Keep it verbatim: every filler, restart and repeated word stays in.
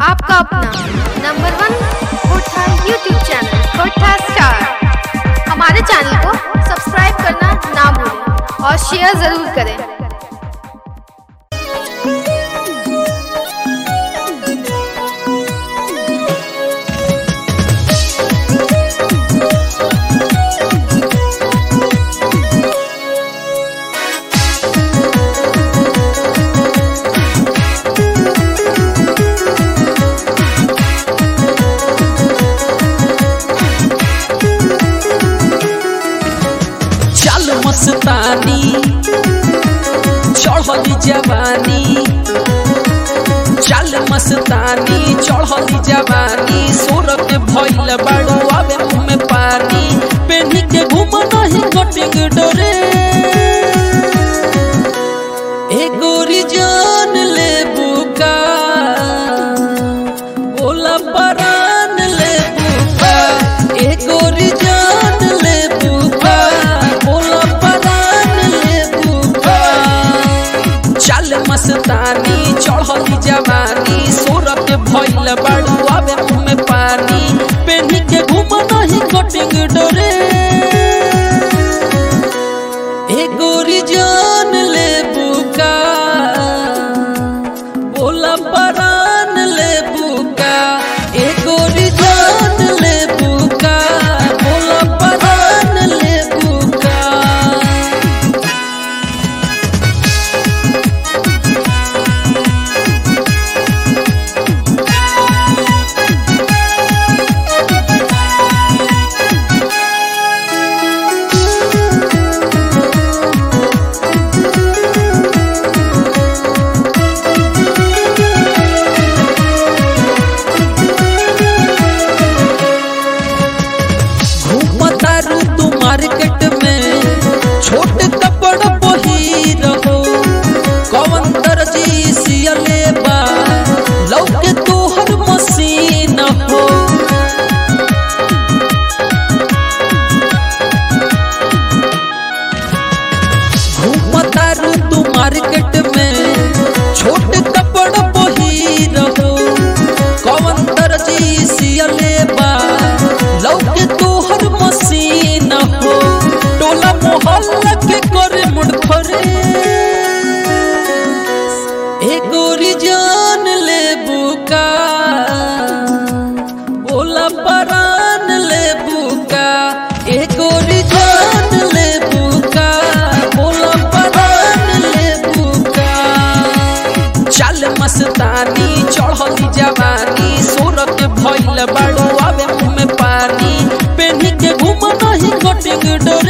आपका अपना number one Kotha YouTube channel Kotha star. हमारे चैनल को सब्सक्राइब करना ना भूलें और शेयर ज़रूर करें। मस्तानी चढ़ली जवानी, चल मस्तानी चढ़ली जवानी, सोर के भइल बाड़ू आवे मुँह में पानी, पेनी के घूम नहीं कटिंग डोरे। ए गोरी जान ले बुका बोला परान ले बुका, ए गोरी जान ले बुका मस्तानी चढ़ली जवानी, सोर के भइल बाड़ू आवे मुँह में पानी, पेनी के घूम नहीं कटिंग डोरे। ए गोरी जान ले बुका बोला परान ले बुका, ए गोरी जान ले बुका बोला परान ले बुका। मार्केट में छोट कपड़ पहिर हो, कौन दर्जी सियले बा लौके तोहर मशीन हो। घूमतारू तू मार्केट में छोट कपड़ पहिर हो, कौन दर्जी सियले बा लौके तोहर मशीन हो। टोला मोहल्ला के करे मुड़खरे, ए गोरी जान ले बुका बोला परान ले बुका, ए गोरी जान ले बुका बोला परान ले बुका। चल मस्तानी चढ़ली जवानी, सोर के भइल बाड़ू आवे मुँह में पानी, पेनी के घूम नहीं कटिंग डोरे।